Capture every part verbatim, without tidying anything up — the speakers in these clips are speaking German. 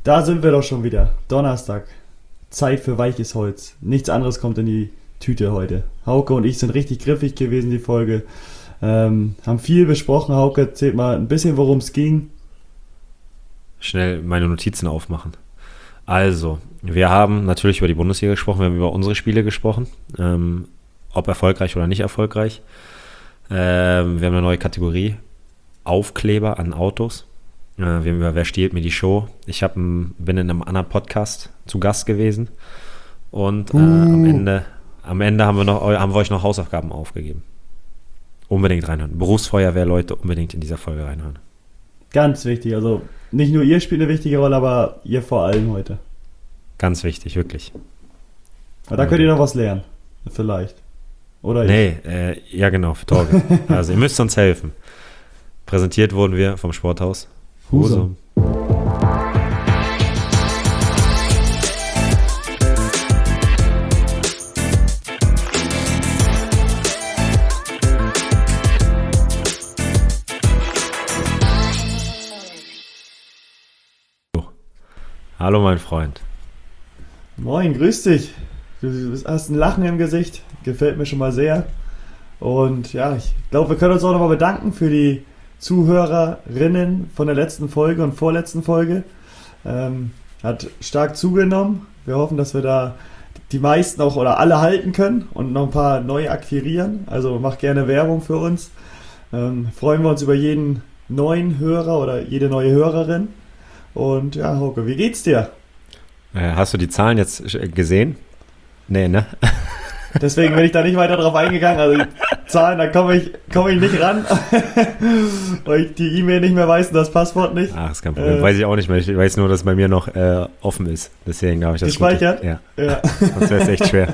Da sind wir doch schon wieder. Donnerstag. Zeit für weiches Holz. Nichts anderes kommt in die Tüte heute. Hauke und ich sind richtig griffig gewesen, die Folge. Ähm, haben viel besprochen. Hauke, erzählt mal ein bisschen, worum es ging. Schnell meine Notizen aufmachen. Also, wir haben natürlich über die Bundesliga gesprochen, wir haben über unsere Spiele gesprochen. Ähm, ob erfolgreich oder nicht erfolgreich. Ähm, wir haben eine neue Kategorie. Aufkleber an Autos. Äh, wir haben über Wer stiehlt mir die Show. Ich hab, bin in einem anderen Podcast zu Gast gewesen. Und äh, uh. am Ende, am Ende haben, wir noch, haben wir euch noch Hausaufgaben aufgegeben. Unbedingt reinhören. Berufsfeuerwehr, Leute, unbedingt in dieser Folge reinhören. Ganz wichtig. Also nicht nur ihr spielt eine wichtige Rolle, aber ihr vor allem heute. Ganz wichtig, wirklich. Aber da könnt ihr noch was lernen. Vielleicht. Oder ich. Nee, äh, ja genau, für Torge. Also ihr müsst uns helfen. Präsentiert wurden wir vom Sporthaus Husum. Hallo mein Freund. Moin, grüß dich. Du hast ein Lachen im Gesicht, gefällt mir schon mal sehr. Und ja, ich glaube, wir können uns auch nochmal bedanken für die Zuhörerinnen von der letzten Folge und vorletzten Folge. Ähm, hat stark zugenommen. Wir hoffen, dass wir da die meisten auch oder alle halten können und noch ein paar neu akquirieren. Also macht gerne Werbung für uns. Ähm, freuen wir uns über jeden neuen Hörer oder jede neue Hörerin. Und ja, Hauke, wie geht's dir? Äh, hast du die Zahlen jetzt gesehen? Nee, ne? Deswegen bin ich da nicht weiter drauf eingegangen. Also die Zahlen, da komme ich, komm ich nicht ran, weil ich die E-Mail nicht mehr weiß und das Passwort nicht. Ach, ist kein Problem. Äh, weiß ich auch nicht mehr. Ich weiß nur, dass es bei mir noch äh, offen ist. Deswegen habe ich das gespeichert? Ja. ja. Sonst wäre es echt schwer.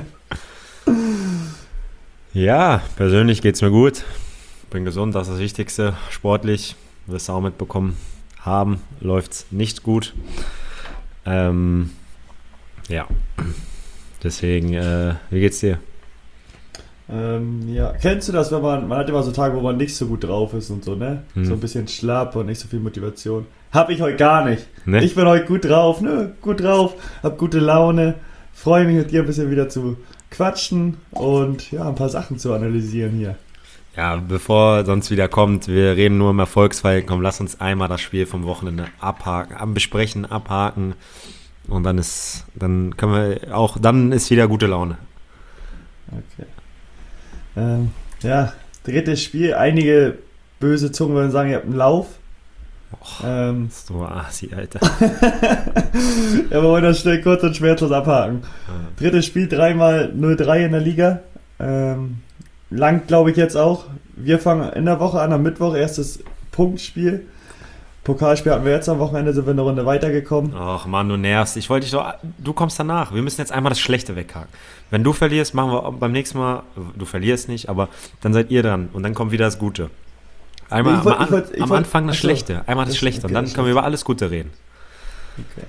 Ja, persönlich geht's mir gut. Bin gesund, das ist das Wichtigste. Sportlich, wirst du auch mitbekommen haben, läuft's nicht gut. Ähm, ja. Deswegen, äh, wie geht's dir? Ähm, ja, kennst du das, wenn man, man hat immer so Tage, wo man nicht so gut drauf ist und so, ne? Hm. So ein bisschen schlapp und nicht so viel Motivation. Hab ich heute gar nicht. Ne? Ich bin heute gut drauf, ne? Gut drauf, hab gute Laune, freue mich mit dir ein bisschen wieder zu quatschen und ja, ein paar Sachen zu analysieren hier. Ja, bevor sonst wieder kommt, wir reden nur im Erfolgsfall, komm, lass uns einmal das Spiel vom Wochenende abhaken, am besprechen, abhaken und dann ist, dann können wir auch, dann ist wieder gute Laune. Okay. Ähm, ja, drittes Spiel, einige böse Zungen würden sagen, ihr habt einen Lauf. Och, ähm, ist so assi, Alter. Ja, wir wollen das schnell kurz und schmerzlos abhaken. Ja. Drittes Spiel, dreimal null drei in der Liga. Ähm, Lang, glaube ich, jetzt auch. Wir fangen in der Woche an, am Mittwoch erstes Punktspiel. Pokalspiel hatten wir jetzt am Wochenende, sind wir eine Runde weitergekommen. Ach Mann, du nervst. Ich wollte dich doch, du kommst danach. Wir müssen jetzt einmal das Schlechte weghaken. Wenn du verlierst, machen wir beim nächsten Mal, du verlierst nicht, aber dann seid ihr dran und dann kommt wieder das Gute. Einmal nee, wollt, am, wollt, am wollt, Anfang das achso, Schlechte, einmal das, das Schlechte okay, und dann können wir über alles Gute reden. Okay.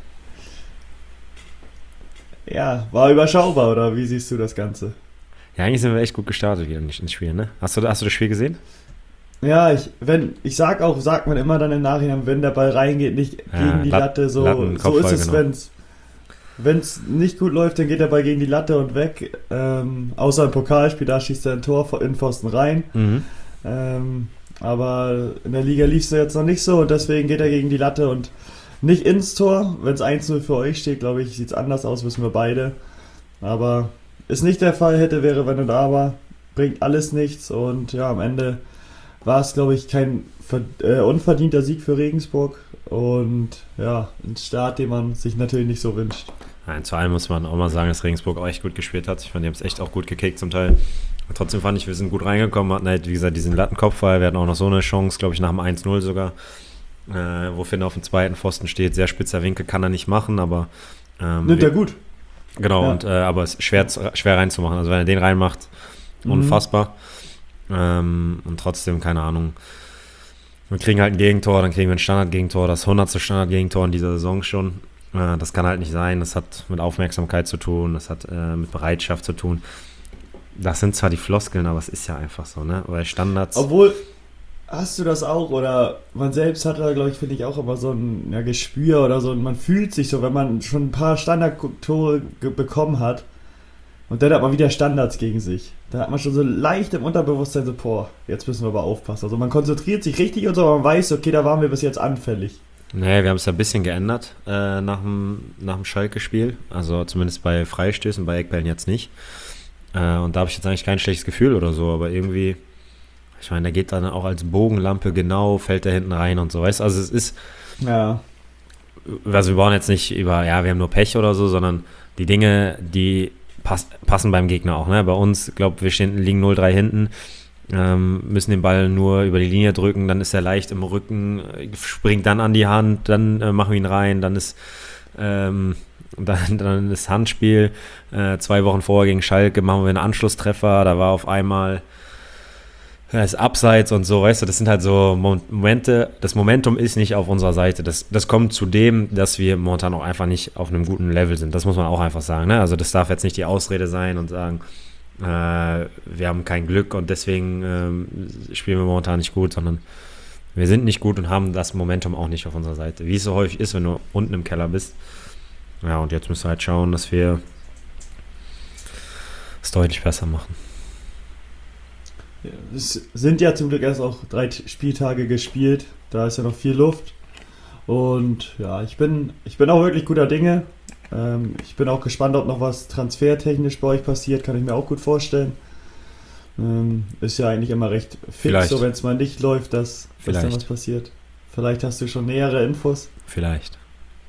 Ja, war überschaubar, oder wie siehst du das Ganze? Ja, eigentlich sind wir echt gut gestartet hier ins Spiel, ne? Hast du, hast du das Spiel gesehen? Ja, ich, wenn, ich sag auch, sagt man immer dann im Nachhinein, wenn der Ball reingeht, nicht ja, gegen die Lat- Latte, so, so ist es, genau. Wenn es nicht gut läuft, dann geht der Ball gegen die Latte und weg. Ähm, außer im Pokalspiel, da schießt er ein Tor in Pfosten rein. Mhm. Ähm, aber in der Liga lief es jetzt noch nicht so und deswegen geht er gegen die Latte und nicht ins Tor. Wenn es eins null für euch steht, glaube ich, sieht es anders aus, wissen wir beide. Aber ist nicht der Fall, hätte, wäre, wenn und aber, bringt alles nichts und ja, am Ende war es, glaube ich, kein äh, unverdienter Sieg für Regensburg und ja, ein Start, den man sich natürlich nicht so wünscht. Nein, zu allem muss man auch mal sagen, dass Regensburg auch echt gut gespielt hat. Ich fand, die haben es echt auch gut gekickt zum Teil. Aber trotzdem fand ich, wir sind gut reingekommen, hatten halt, wie gesagt, diesen Lattenkopfball, wir hatten auch noch so eine Chance, glaube ich, nach dem eins null sogar, äh, wo Finn auf dem zweiten Pfosten steht, sehr spitzer Winkel, kann er nicht machen, aber ähm, nimmt er gut. Genau, ja. und, äh, aber es ist schwer, schwer reinzumachen. Also wenn er den reinmacht, unfassbar. Mhm. Ähm, und trotzdem, keine Ahnung, wir kriegen halt ein Gegentor, dann kriegen wir ein Standard-Gegentor, das hundertste Standard-Gegentor in dieser Saison schon. Äh, das kann halt nicht sein, das hat mit Aufmerksamkeit zu tun, das hat äh, mit Bereitschaft zu tun. Das sind zwar die Floskeln, aber es ist ja einfach so, ne? Weil Standards... Obwohl, Hast du das auch? Oder man selbst hat da, glaube ich, finde ich auch immer so ein ja, Gespür oder so. Man fühlt sich so, wenn man schon ein paar Standardtore ge- bekommen hat und dann hat man wieder Standards gegen sich. Da hat man schon so leicht im Unterbewusstsein so, boah, jetzt müssen wir aber aufpassen. Also man konzentriert sich richtig und so, aber man weiß, okay, da waren wir bis jetzt anfällig. Nee, wir haben es ja ein bisschen geändert äh, nach dem, nach dem Schalke-Spiel. Also zumindest bei Freistößen, bei Eckbällen jetzt nicht. Äh, und da habe ich jetzt eigentlich kein schlechtes Gefühl oder so, aber irgendwie... Ich meine, der geht dann auch als Bogenlampe genau, fällt da hinten rein und so, weißt du? Also es ist, Ja. also wir brauchen jetzt nicht über, ja, wir haben nur Pech oder so, sondern die Dinge, die pass, passen beim Gegner auch, ne? Bei uns, ich glaube, wir stehen, liegen null drei hinten, ähm, müssen den Ball nur über die Linie drücken, dann ist er leicht im Rücken, springt dann an die Hand, dann äh, machen wir ihn rein, dann ist, ähm, dann, dann ist Handspiel, äh, zwei Wochen vorher gegen Schalke machen wir einen Anschlusstreffer, da war auf einmal... Das ist abseits und so, weißt du, das sind halt so Momente, das Momentum ist nicht auf unserer Seite. Das, das kommt zu dem, dass wir momentan auch einfach nicht auf einem guten Level sind. Das muss man auch einfach sagen, ne? Also das darf jetzt nicht die Ausrede sein und sagen, äh, wir haben kein Glück und deswegen äh, spielen wir momentan nicht gut, sondern wir sind nicht gut und haben das Momentum auch nicht auf unserer Seite. Wie es so häufig ist, wenn du unten im Keller bist. Ja, und jetzt müssen wir halt schauen, dass wir es deutlich besser machen. Es sind ja zum Glück erst auch drei Spieltage gespielt, da ist ja noch viel Luft und ja, ich bin, ich bin auch wirklich guter Dinge. Ähm, ich bin auch gespannt, ob noch was transfertechnisch bei euch passiert, kann ich mir auch gut vorstellen. Ähm, ist ja eigentlich immer recht fix, Vielleicht. so wenn es mal nicht läuft, dass, dass dann Vielleicht. was passiert. Vielleicht hast du schon nähere Infos. Vielleicht.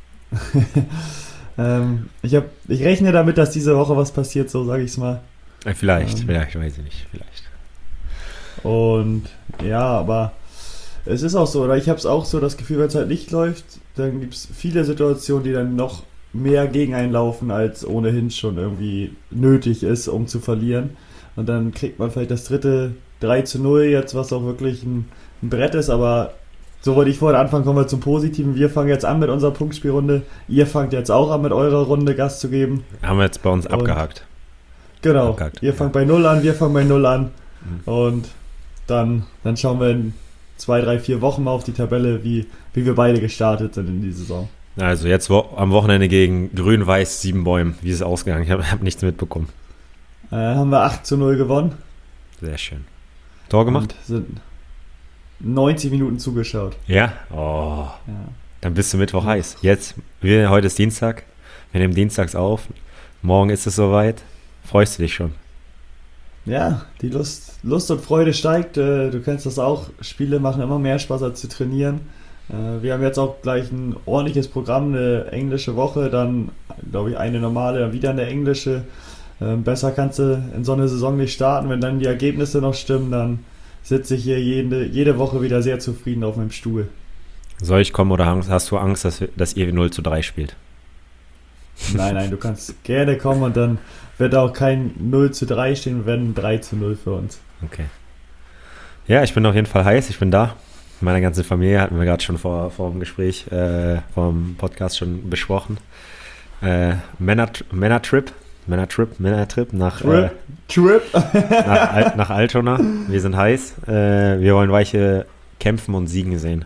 ähm, ich, hab, ich rechne damit, dass diese Woche was passiert, so sage ich es mal. Äh, Vielleicht, Ähm. vielleicht, weiß ich nicht, vielleicht. Und ja, aber es ist auch so, oder ich habe es auch so das Gefühl, wenn es halt nicht läuft, dann gibt es viele Situationen, die dann noch mehr gegen einen laufen, als ohnehin schon irgendwie nötig ist, um zu verlieren. Und dann kriegt man vielleicht das dritte drei zu null jetzt, was auch wirklich ein, ein Brett ist, aber so wollte ich vorhin anfangen, kommen wir zum Positiven. Wir fangen jetzt an mit unserer Punktspielrunde. Ihr fangt jetzt auch an mit eurer Runde Gas zu geben. Haben wir jetzt bei uns Und abgehakt. Genau, Abgehakt, ihr fangt bei null an, wir fangen bei null an. Mhm. Und Dann, dann schauen wir in zwei, drei, vier Wochen mal auf die Tabelle, wie, wie wir beide gestartet sind in die Saison. Also jetzt wo, am Wochenende gegen Grün-Weiß Siebenbäumen. Wie ist es ausgegangen? Ich habe hab nichts mitbekommen. Äh, haben wir acht zu null gewonnen. Sehr schön. Tor gemacht? Und sind neunzig Minuten zugeschaut. Ja? Oh. Ja. Dann bist du Mittwoch heiß. Jetzt, wir, heute ist Dienstag. Wir nehmen dienstags auf. Morgen ist es soweit. Freust du dich schon? Ja, die Lust, Lust und Freude steigt. Äh, du kennst das auch. Spiele machen immer mehr Spaß als zu trainieren. Äh, wir haben jetzt auch gleich ein ordentliches Programm, eine englische Woche, dann glaube ich eine normale, dann wieder eine englische. Äh, besser kannst du in so eine Saison nicht starten. Wenn dann die Ergebnisse noch stimmen, dann sitze ich hier jede, jede Woche wieder sehr zufrieden auf meinem Stuhl. Soll ich kommen oder hast du Angst, dass, dass ihr null zu drei spielt? Nein, nein, du kannst gerne kommen und dann wird auch kein null zu drei stehen, wenn drei zu null für uns. Okay. Ja, ich bin auf jeden Fall heiß, ich bin da. Meine ganze Familie hatten wir gerade schon vor, vor dem Gespräch, äh, vor dem Podcast schon besprochen. Äh, Männer, Männertrip, Männertrip, Männertrip nach, Trip, äh, Trip. nach, Al- nach Altona. Wir sind heiß. Äh, wir wollen Weiche kämpfen und siegen sehen.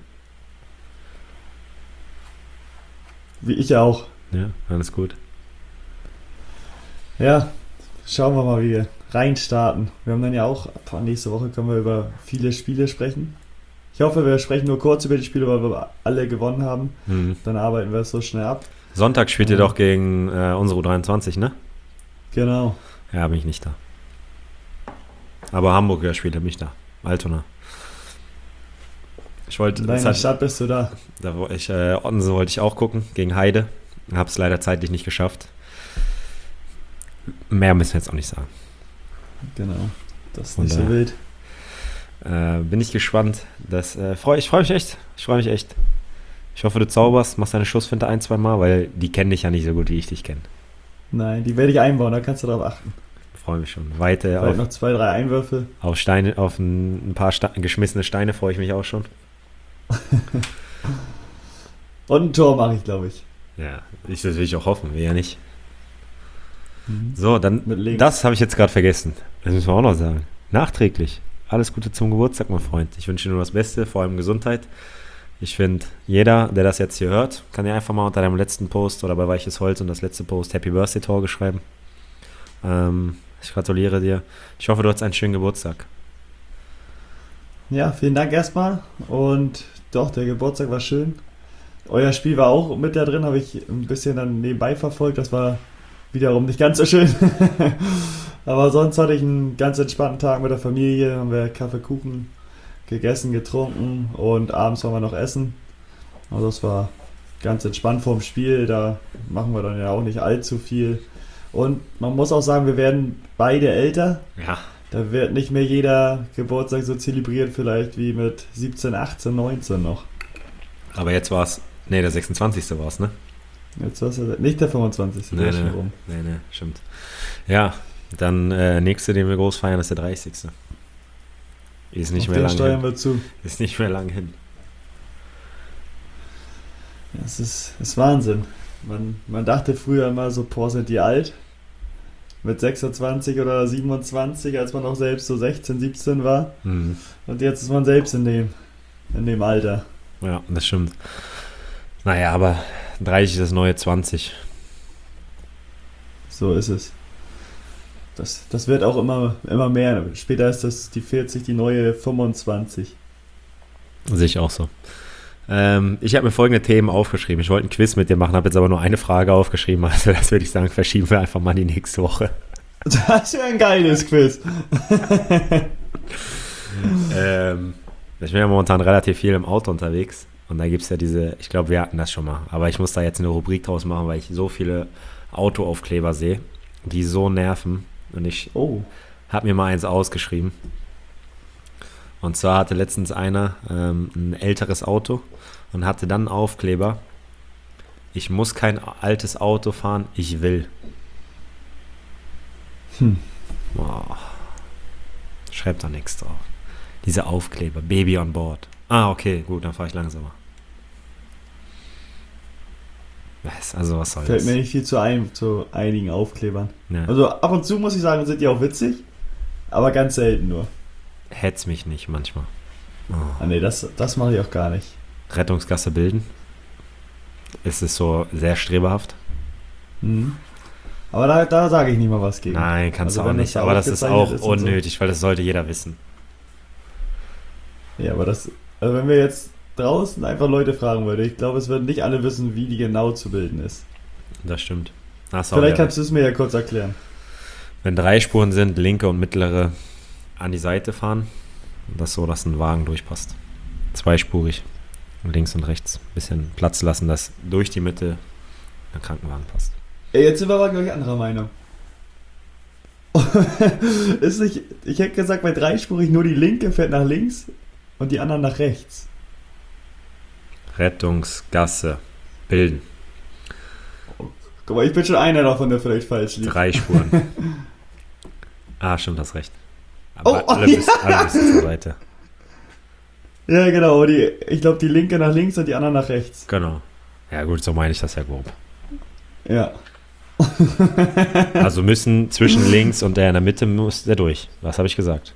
Wie ich auch. Ja, alles gut. Ja, schauen wir mal, wie wir reinstarten. Wir haben dann ja auch, boah, nächste Woche können wir über viele Spiele sprechen. Ich hoffe, wir sprechen nur kurz über die Spiele, weil wir alle gewonnen haben. Mhm. Dann arbeiten wir es so schnell ab. Sonntag spielt ihr Ja. doch gegen äh, unsere U dreiundzwanzig, ne? Genau. Ja, bin ich nicht da. Aber Hamburger spielt er mich da. Altona. Ich wollte, In das deiner hat, Stadt bist du da. da wo ich, äh, Ottense wollte ich auch gucken, gegen Heide. Habe es leider zeitlich nicht geschafft. Mehr müssen wir jetzt auch nicht sagen. Genau. Das ist Und, nicht so äh, wild. Äh, bin ich gespannt. Das, äh, freu, ich freue mich echt. Ich freue mich echt. Ich hoffe, du zauberst, machst deine Schussfinte ein, zwei Mal, weil die kennen dich ja nicht so gut, wie ich dich kenne. Nein, die werde ich einbauen, da kannst du drauf achten. Freue mich schon. Weite Vielleicht auf, noch zwei, drei Einwürfe. auf Steine, auf ein, ein paar Sta- geschmissene Steine freue ich mich auch schon. Und ein Tor mache ich, glaube ich. Ja, ich, das will ich auch hoffen, wir ja nicht. Mhm. So, dann, Mit links. das habe ich jetzt gerade vergessen. Das müssen wir auch noch sagen. Nachträglich. alles Gute zum Geburtstag, mein Freund. Ich wünsche dir nur das Beste, vor allem Gesundheit. Ich finde, jeder, der das jetzt hier hört, kann ja einfach mal unter deinem letzten Post oder bei Weiches Holz und das letzte Post Happy Birthday Torge schreiben. Ähm, ich gratuliere dir. Ich hoffe, du hast einen schönen Geburtstag. Ja, vielen Dank erstmal. Und doch, der Geburtstag war schön. Euer Spiel war auch mit da drin, habe ich ein bisschen dann nebenbei verfolgt. Das war wiederum nicht ganz so schön. Aber sonst hatte ich einen ganz entspannten Tag mit der Familie. Haben wir Kaffee, Kuchen gegessen, getrunken und abends waren wir noch essen. Also das war ganz entspannt vorm Spiel. Da machen wir dann ja auch nicht allzu viel. Und man muss auch sagen, wir werden beide älter. Ja. Da wird nicht mehr jeder Geburtstag so zelebriert, vielleicht wie mit siebzehn, achtzehn, neunzehn noch. Aber jetzt war es, nee, der sechsundzwanzigste war es, ne? Jetzt war es nicht der fünfundzwanzigste Nee, nee, rum. nee, nee, stimmt. Ja, dann äh, nächste, den wir groß feiern, ist der dreißigste Ist nicht Auf mehr den lang steuern hin. wir zu. Ist nicht mehr lang hin. Das ist, ist Wahnsinn. Man, man dachte früher immer so, boah, sind die alt. Mit sechsundzwanzig oder siebenundzwanzig, als man noch selbst so sechzehn, siebzehn war. Mhm. Und jetzt ist man selbst in dem, in dem Alter. Ja, das stimmt. Naja, aber dreißig ist das neue zwanzig. So ist es. Das, das wird auch immer, immer mehr. Später ist das die vierzig, die neue fünfundzwanzig. Sehe ich auch so. Ähm, ich habe mir folgende Themen aufgeschrieben. Ich wollte ein Quiz mit dir machen, habe jetzt aber nur eine Frage aufgeschrieben. Also das würde ich sagen, verschieben wir einfach mal die nächste Woche. Das wäre ein geiles Quiz. ähm, ich bin ja momentan relativ viel im Auto unterwegs. Und da gibt es ja diese, ich glaube, wir hatten das schon mal. Aber ich muss da jetzt eine Rubrik draus machen, weil ich so viele Autoaufkleber sehe, die so nerven. Und ich Oh. habe mir mal eins ausgeschrieben. Und zwar hatte letztens einer ähm, ein älteres Auto und hatte dann einen Aufkleber: Ich muss kein altes Auto fahren, ich will. Hm. Boah. Schreibt da nichts drauf. Diese Aufkleber, Baby on board. Ah, okay, gut, dann fahre ich langsamer. Was, also was soll Fällt das? mir nicht viel zu, ein, zu einigen Aufklebern. Ja. Also ab und zu muss ich sagen, sind die auch witzig, aber ganz selten nur. Hetz mich nicht manchmal. Oh. Ah nee, das, das mache ich auch gar nicht. Rettungsgasse bilden. Ist es so sehr streberhaft? Mhm. Aber da, da sage ich nicht mal was gegen. Nein, kannst Also du auch wenn nicht. das Aber das ist aufgezeichnet auch ist und so. unnötig, weil das sollte jeder wissen. Ja, aber das, also wenn wir jetzt draußen einfach Leute fragen würden, ich glaube, es würden nicht alle wissen, wie die genau zu bilden ist. Das stimmt. Hast du auch Vielleicht wieder kannst du es mir ja kurz erklären. Wenn drei Spuren sind, linke und mittlere an die Seite fahren, das so, dass ein Wagen durchpasst. Zweispurig, links und rechts. Ein bisschen Platz lassen, dass durch die Mitte ein Krankenwagen passt. Ey, jetzt sind wir aber, glaube ich, anderer Meinung. Ist nicht, ich hätte gesagt, bei dreispurig nur die linke fährt nach links und die anderen nach rechts. Rettungsgasse bilden. Guck mal, ich bin schon einer davon, der vielleicht falsch liegt. Drei Spuren. Ah, stimmt, hast recht. Aber Oh, oh, alle, müssen, alle müssen zur Seite. Ja, genau. aber Die, ich glaube, die linke nach links und die anderen nach rechts. Genau. Ja gut, so meine ich das ja grob. Ja. Also müssen zwischen links und der in der Mitte muss der durch. Was habe ich gesagt?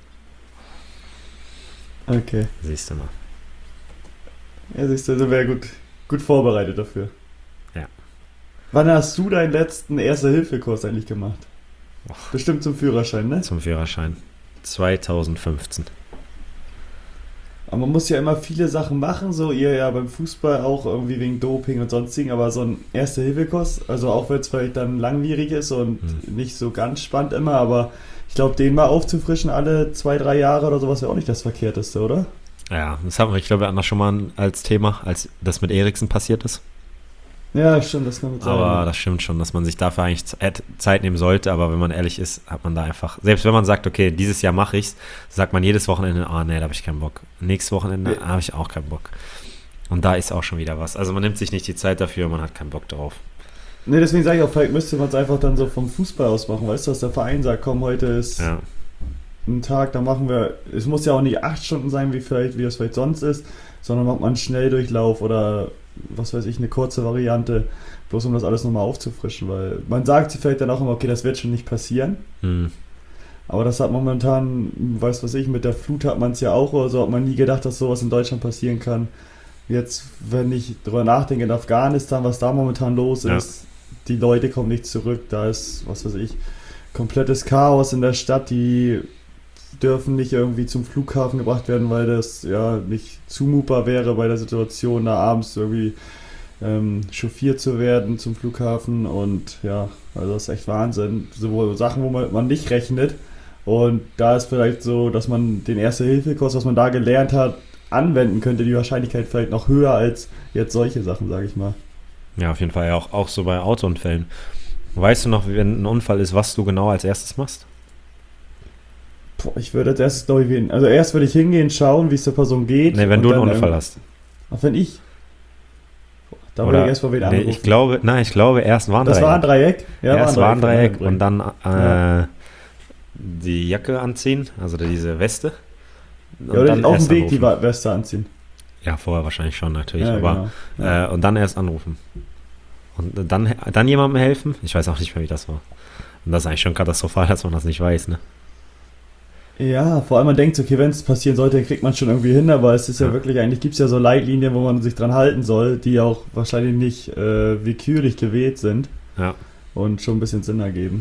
Okay. Siehst du mal. Ja, siehst du, sind wir ja gut, gut vorbereitet dafür. Ja. Wann hast du deinen letzten Erste-Hilfe-Kurs eigentlich gemacht? Och. Bestimmt zum Führerschein, ne? Zum Führerschein. zweitausendfünfzehn. Aber man muss ja immer viele Sachen machen, so ihr ja beim Fußball auch irgendwie wegen Doping und sonstigen, aber so ein Erste-Hilfe-Kurs, also auch wenn es vielleicht dann langwierig ist und Hm. nicht so ganz spannend immer, aber ich glaube, den mal aufzufrischen alle zwei, drei Jahre oder sowas wäre auch nicht das Verkehrteste, oder? Ja, das haben wir, ich glaube, wir hatten das schon mal als Thema, als das mit Eriksen passiert ist. Ja, stimmt, das kann gut sein. Aber das stimmt schon, dass man sich dafür eigentlich Z- Zeit nehmen sollte. Aber wenn man ehrlich ist, hat man da einfach, selbst wenn man sagt, okay, dieses Jahr mache ich's, sagt man jedes Wochenende, ah nee, da habe ich keinen Bock. Nächstes Wochenende Ja. habe ich auch keinen Bock. Und da ist auch schon wieder was. Also man nimmt sich nicht die Zeit dafür, man hat keinen Bock drauf. Ne, deswegen sage ich auch, vielleicht müsste man es einfach dann so vom Fußball aus machen, weißt du, dass der Verein sagt, komm, heute ist Ja, ein Tag, dann machen wir, es muss ja auch nicht acht Stunden sein, wie vielleicht, wie das vielleicht sonst ist, sondern macht man einen Schnelldurchlauf oder was weiß ich, eine kurze Variante, bloß um das alles nochmal aufzufrischen, weil man sagt sich vielleicht dann auch immer, okay, das wird schon nicht passieren, hm. Aber das hat momentan, weiß was ich, mit der Flut hat man es ja auch oder so, hat man nie gedacht, dass sowas in Deutschland passieren kann. Jetzt, wenn ich drüber nachdenke, in Afghanistan, was da momentan los ja. ist, die Leute kommen nicht zurück, da ist, was weiß ich, komplettes Chaos in der Stadt, die dürfen nicht irgendwie zum Flughafen gebracht werden, weil das ja nicht zumutbar wäre bei der Situation, da abends irgendwie ähm, chauffiert zu werden zum Flughafen und ja, also das ist echt Wahnsinn. So Sachen, wo man, man nicht rechnet und da ist vielleicht so, dass man den Erste-Hilfe-Kurs, was man da gelernt hat, anwenden könnte, die Wahrscheinlichkeit vielleicht noch höher als jetzt solche Sachen, sage ich mal. Ja, auf jeden Fall, auch, auch so bei Autounfällen. Weißt du noch, wenn ein Unfall ist, was du genau als erstes machst? Boah, ich würde als erstes, glaube ich, also erst würde ich hingehen, schauen, wie es der Person geht. Nee, wenn du einen Unfall hast. Ach, wenn ich? Da Oder, würde ich erst mal wen nee, anrufen. ich glaube, nein, ich glaube, erst Warndreieck. Das war ein Dreieck? Ja, erst Warndreieck und dann äh, ja. die Jacke anziehen, also diese Weste. Und ja, oder dann auf dem Weg anrufen. Die Weste anziehen. Ja, vorher wahrscheinlich schon natürlich, ja, aber genau. ja. äh, und dann erst anrufen. Und dann, dann jemandem helfen. Ich weiß auch nicht mehr, wie das war. Und das ist eigentlich schon katastrophal, dass man das nicht weiß, ne? Ja, vor allem man denkt, okay, wenn es passieren sollte, dann kriegt man es schon irgendwie hin, aber es ist ja, ja wirklich, eigentlich gibt es ja so Leitlinien, wo man sich dran halten soll, die auch wahrscheinlich nicht äh, willkürlich gewählt sind. Ja. Und schon ein bisschen Sinn ergeben.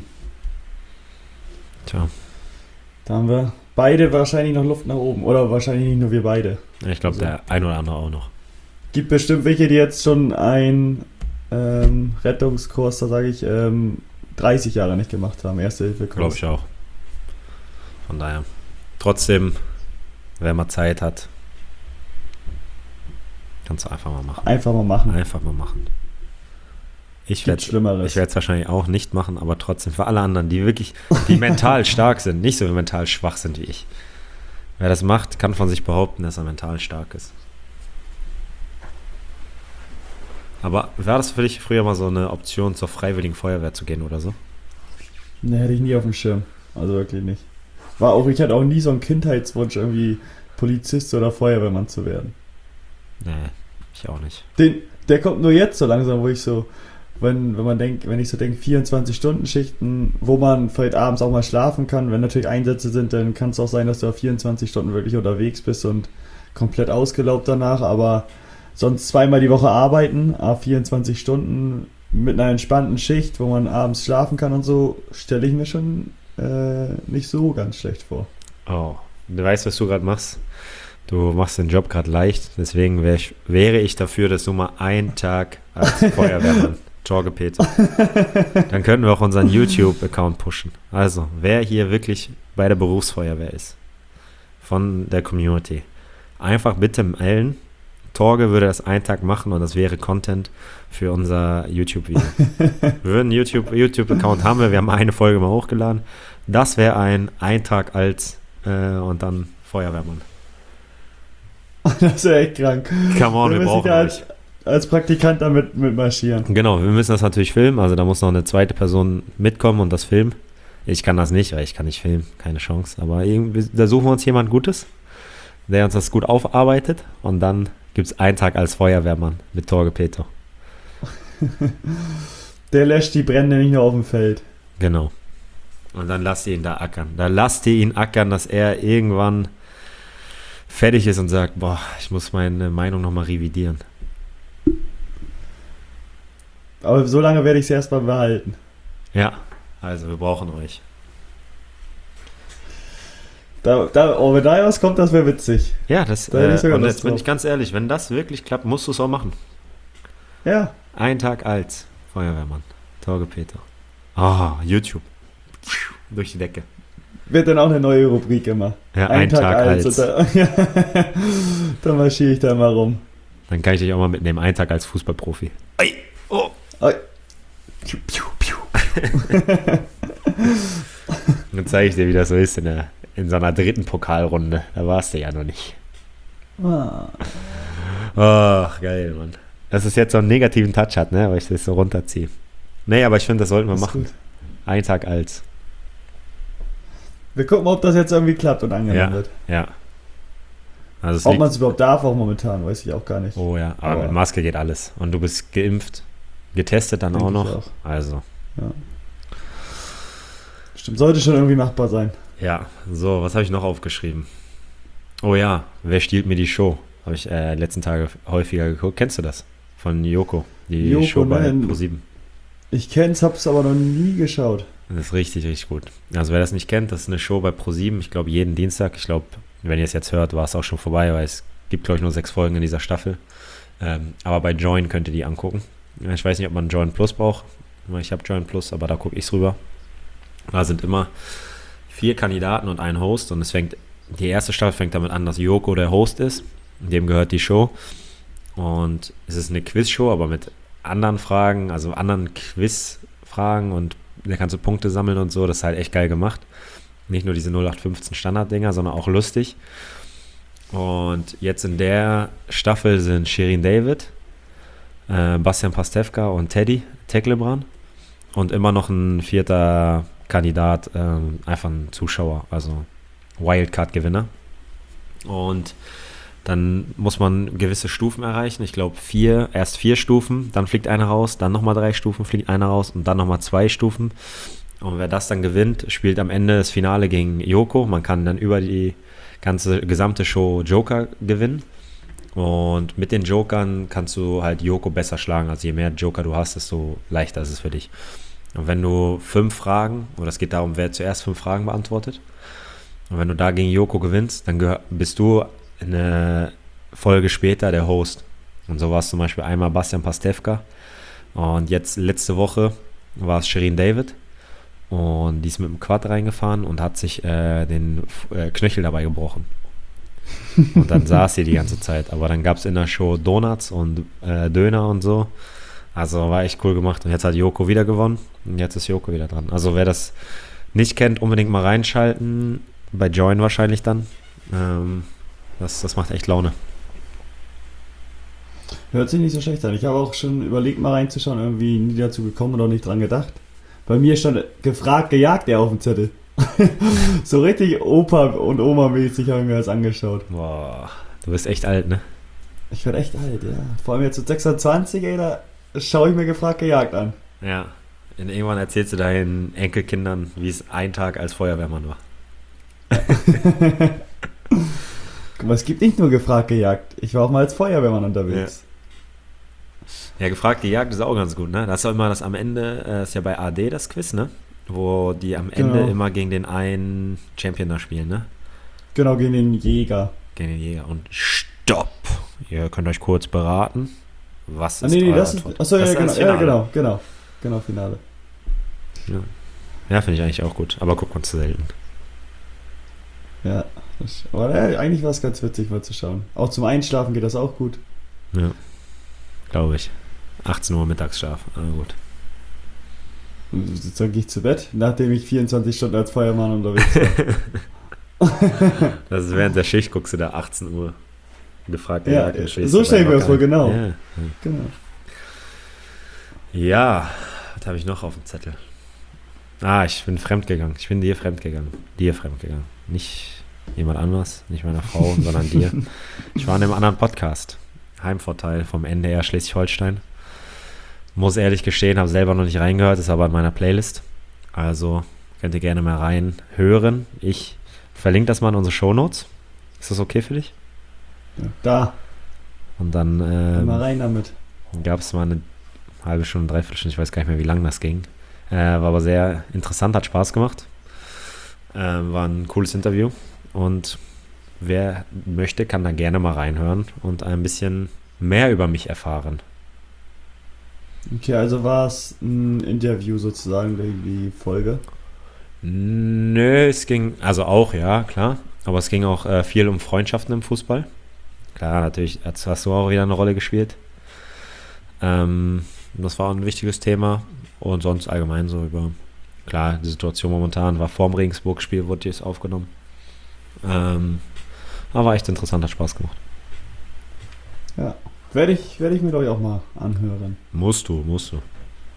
Tja. Da haben wir beide wahrscheinlich noch Luft nach oben. Oder wahrscheinlich nicht nur wir beide. Ich glaube, also, der ein oder andere auch noch. Gibt bestimmt welche, die jetzt schon einen ähm, Rettungskurs, da sage ich, ähm, dreißig Jahre nicht gemacht haben. Erste-Hilfe-Kurs. Glaube ich auch. Von daher. Trotzdem, wer mal Zeit hat, kannst du einfach mal machen. Einfach mal machen. Einfach mal machen. Ich werde es wahrscheinlich auch nicht machen, aber trotzdem für alle anderen, die wirklich, die mental stark sind, nicht so mental schwach sind wie ich. Wer das macht, kann von sich behaupten, dass er mental stark ist. Aber war das für dich früher mal so eine Option, zur Freiwilligen Feuerwehr zu gehen oder so? Ne, hätte ich nie auf dem Schirm. Also wirklich nicht. War auch, ich hatte auch nie so einen Kindheitswunsch, irgendwie Polizist oder Feuerwehrmann zu werden. Nee, ich auch nicht. Den, der kommt nur jetzt so langsam, wo ich so, wenn, wenn man denkt, wenn ich so denke, vierundzwanzig-Stunden-Schichten, wo man vielleicht abends auch mal schlafen kann, wenn natürlich Einsätze sind, dann kann es auch sein, dass du auf vierundzwanzig Stunden wirklich unterwegs bist und komplett ausgelaugt danach, aber sonst zweimal die Woche arbeiten, a vierundzwanzig Stunden mit einer entspannten Schicht, wo man abends schlafen kann und so, stelle ich mir schon äh, nicht so ganz schlecht vor. Oh, du weißt, was du gerade machst? Du machst den Job gerade leicht, deswegen wär ich, wäre ich dafür, dass du mal einen Tag als Feuerwehrmann, Jorge Peter, dann könnten wir auch unseren YouTube-Account pushen. Also, wer hier wirklich bei der Berufsfeuerwehr ist, von der Community, einfach bitte melden. Torge würde das einen Tag machen und das wäre Content für unser YouTube-Video. Wir würden einen YouTube, YouTube-Account haben wir, wir haben eine Folge mal hochgeladen. Das wäre ein ein Tag als äh, und dann Feuerwehrmann. Das wäre echt krank. Come on, wir, wir brauchen als, als Praktikant damit mit marschieren. Genau, wir müssen das natürlich filmen, also da muss noch eine zweite Person mitkommen und das filmen. Ich kann das nicht, weil ich kann nicht filmen, keine Chance. Aber irgendwie, da suchen wir uns jemand Gutes, der uns das gut aufarbeitet und dann gibt es einen Tag als Feuerwehrmann mit Torge Peter. Der löscht die Brände nicht nur auf dem Feld. Genau. Und dann lasst ihr ihn da ackern. Da lasst ihr ihn ackern, dass er irgendwann fertig ist und sagt, boah, ich muss meine Meinung nochmal revidieren. Aber so lange werde ich es erstmal behalten. Ja, also wir brauchen euch. Da, da, oh, wenn da was kommt, das wäre witzig. Ja, das da äh, und jetzt bin ich ganz ehrlich, wenn das wirklich klappt, musst du es auch machen. Ja. Ein Tag als Feuerwehrmann. Torge Peter. Ah, oh, YouTube. Durch die Decke. Wird dann auch eine neue Rubrik immer. Ja, ein, ein Tag, Tag als. als. Da, ja, dann marschiere ich da mal rum. Dann kann ich dich auch mal mitnehmen. Ein Tag als Fußballprofi. Ei, oh. Ei. Piu, piu, piu. Dann zeige ich dir, wie das so ist in, der, in so einer dritten Pokalrunde. Da warst du ja noch nicht. Ah. Ach, geil, Mann. Dass es jetzt so einen negativen Touch hat, ne? Weil ich das so runterziehe. Nee, aber ich finde, das sollten wir das machen. Gut. Ein Tag als. Wir gucken, ob das jetzt irgendwie klappt und angenommen ja, wird. Ja. Also ob man es überhaupt darf, auch momentan, weiß ich auch gar nicht. Oh ja, aber, aber mit Maske geht alles. Und du bist geimpft, getestet dann auch noch. Auch. Also. Ja. Stimmt, sollte schon irgendwie machbar sein. Ja, so, was habe ich noch aufgeschrieben? Oh ja, wer stiehlt mir die Show? Habe ich äh, letzten Tage häufiger geguckt. Kennst du das? Von Joko, die Joko, Show bei nein. ProSieben. Ich kenn's, hab's aber noch nie geschaut. Das ist richtig, richtig gut. Also wer das nicht kennt, das ist eine Show bei ProSieben. Ich glaube jeden Dienstag. Ich glaube, wenn ihr es jetzt hört, war es auch schon vorbei, weil es gibt, glaube ich, nur sechs Folgen in dieser Staffel. Ähm, aber bei Join könnt ihr die angucken. Ich weiß nicht, ob man Join Plus braucht. Ich habe Join Plus, aber da gucke ich's rüber. Da sind immer vier Kandidaten und ein Host. Und es fängt, die erste Staffel fängt damit an, dass Joko der Host ist. Dem gehört die Show. Und es ist eine Quizshow, aber mit anderen Fragen, also anderen Quizfragen, und da kannst du Punkte sammeln und so. Das ist halt echt geil gemacht. Nicht nur diese null acht fünfzehn Standarddinger, sondern auch lustig. Und jetzt in der Staffel sind Shirin David, äh, Bastian Pastewka und Teddy Teklebran und immer noch ein vierter Kandidat, äh, einfach ein Zuschauer, also Wildcard-Gewinner. Und dann muss man gewisse Stufen erreichen. Ich glaube vier, erst vier Stufen, dann fliegt einer raus, dann nochmal drei Stufen, fliegt einer raus und dann nochmal zwei Stufen. Und wer das dann gewinnt, spielt am Ende das Finale gegen Joko. Man kann dann über die ganze gesamte Show Joker gewinnen. Und mit den Jokern kannst du halt Joko besser schlagen. Also je mehr Joker du hast, desto leichter ist es für dich. Und wenn du fünf Fragen, oder es geht darum, wer zuerst fünf Fragen beantwortet, und wenn du da gegen Joko gewinnst, dann gehör, bist du eine Folge später der Host. Und so war es zum Beispiel einmal Bastian Pastewka. Und jetzt letzte Woche war es Shirin David. Und die ist mit dem Quad reingefahren und hat sich äh, den äh, Knöchel dabei gebrochen. Und dann saß sie die ganze Zeit. Aber dann gab es in der Show Donuts und äh, Döner und so. Also war echt cool gemacht. Und jetzt hat Joko wieder gewonnen. Und jetzt ist Joko wieder dran. Also wer das nicht kennt, unbedingt mal reinschalten. Bei Join wahrscheinlich dann. Ähm, das, das macht echt Laune. Hört sich nicht so schlecht an. Ich habe auch schon überlegt, mal reinzuschauen. Irgendwie nie dazu gekommen und auch nicht dran gedacht. Bei mir stand gefragt, gejagt er auf dem Zettel. So richtig Opa- und Oma-mäßig habe ich mir das angeschaut. Boah, du bist echt alt, ne? Ich werde echt alt, ja. Vor allem jetzt mit sechsundzwanzig, ey, da schaue ich mir gefragt, gejagt an. Ja. Und irgendwann erzählst du deinen Enkelkindern, wie es ein Tag als Feuerwehrmann war. Guck mal, es gibt nicht nur gefragt, gejagt. Ich war auch mal als Feuerwehrmann unterwegs. Ja. Ja, gefragt, gejagt ist auch ganz gut, ne? Das ist auch immer das am Ende, äh, ist ja bei A D das Quiz, ne? Wo die am Ende Genau. immer gegen den einen Champion da spielen, ne? Genau, gegen den Jäger. Gegen den Jäger. Und stopp! Ihr könnt euch kurz beraten. Was Ah, ist nee, nee, euer das ist. Antwort? Achso, ja, Das ist genau, das ja, Finale. genau, genau. Genau, Finale. Ja, ja finde ich eigentlich auch gut. Aber guckt man zu selten. Ja, das, aber ja, eigentlich war es ganz witzig, mal zu schauen. Auch zum Einschlafen geht das auch gut. Ja, glaube ich. achtzehn Uhr Mittagsschlaf. Aber gut. Und dann gehe ich zu Bett, nachdem ich vierundzwanzig Stunden als Feuermann unterwegs war. Das ist während der Schicht, guckst du da achtzehn Uhr gefragt. Ja, dann schläfst so du stelle ich bei mir das vor, Locker. genau. Ja, Genau. ja. Was habe ich noch auf dem Zettel? Ah, ich bin fremdgegangen. Ich bin dir fremdgegangen. Dir fremdgegangen. Nicht jemand anders, nicht meiner Frau, sondern dir. Ich war in einem anderen Podcast. Heimvorteil vom N D R Schleswig-Holstein. Muss ehrlich gestehen, habe selber noch nicht reingehört, ist aber in meiner Playlist. Also könnt ihr gerne mal reinhören. Ich verlinke das mal in unsere Shownotes. Ist das okay für dich? Ja, da, Und dann ähm, mal rein damit. gab es mal eine halbe Stunde, dreiviertel Stunde, ich weiß gar nicht mehr, wie lang das ging. Äh, war aber sehr interessant, hat Spaß gemacht. Äh, war ein cooles Interview. Und wer möchte, kann da gerne mal reinhören und ein bisschen mehr über mich erfahren. Okay, also war es ein Interview sozusagen, die Folge. Nö, es ging, also auch, ja, klar. Aber es ging auch äh, viel um Freundschaften im Fußball. Klar, natürlich hast, hast du auch wieder eine Rolle gespielt. Ähm, das war auch ein wichtiges Thema. Und sonst allgemein so über, klar, die Situation momentan war vorm Regensburg-Spiel, wurde jetzt aufgenommen. Ähm, aber war echt interessant, hat Spaß gemacht. Ja, werde ich, werde ich mir, glaube ich, auch mal anhören. Musst du, musst du.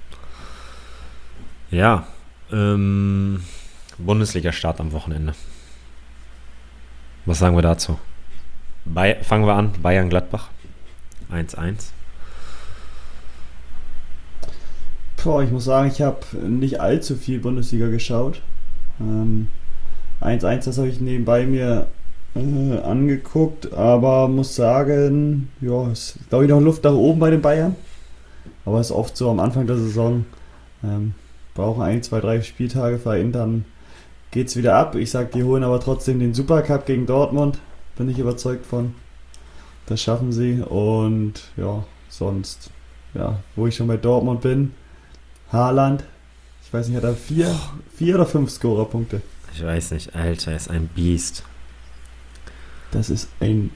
Ja, ähm, Bundesliga-Start am Wochenende. Was sagen wir dazu? Bay- fangen wir an, Bayern-Gladbach. eins eins. Boah, ich muss sagen, ich habe nicht allzu viel Bundesliga geschaut. Ähm, eins eins, das habe ich nebenbei mir äh, angeguckt, aber muss sagen, ja, ist glaube ich noch Luft nach oben bei den Bayern. Aber es ist oft so am Anfang der Saison, ähm, brauchen ein, zwei, drei Spieltage für dann geht's wieder ab. Ich sag, die holen aber trotzdem den Supercup gegen Dortmund, bin ich überzeugt von. Das schaffen sie und ja, sonst, ja, wo ich schon bei Dortmund bin, Haaland, ich weiß nicht, hat er vier, vier oder fünf Scorerpunkte? Ich weiß nicht, Alter, er ist ein Biest. Das ist ein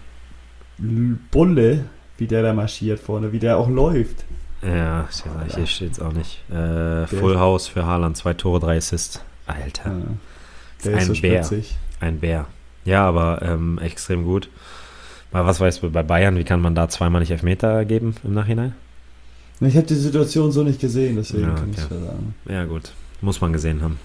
Bulle, wie der da marschiert vorne, wie der auch läuft. Ja, ich, hier steht es auch nicht. Äh, Full House für Haaland, zwei Tore, drei Assists. Alter. Ja, der ist, ist so Bär. Spitzig. Ein Bär. Ja, aber ähm, extrem gut. Mal was weißt du bei Bayern, wie kann man da zweimal nicht Elfmeter geben im Nachhinein? Ich habe die Situation so nicht gesehen, deswegen ja, kann okay. ich es sagen. Ja gut, muss man gesehen haben.